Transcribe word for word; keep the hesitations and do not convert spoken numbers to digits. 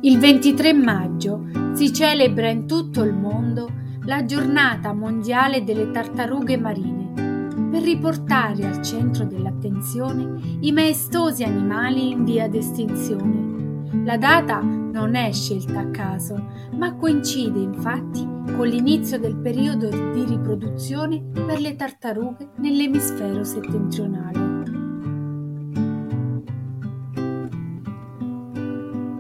Il ventitré maggio si celebra in tutto il mondo la Giornata mondiale delle tartarughe marine, per riportare al centro dell'attenzione i maestosi animali in via d'estinzione. La data non è scelta a caso, ma coincide infatti con l'inizio del periodo di riproduzione per le tartarughe nell'emisfero settentrionale.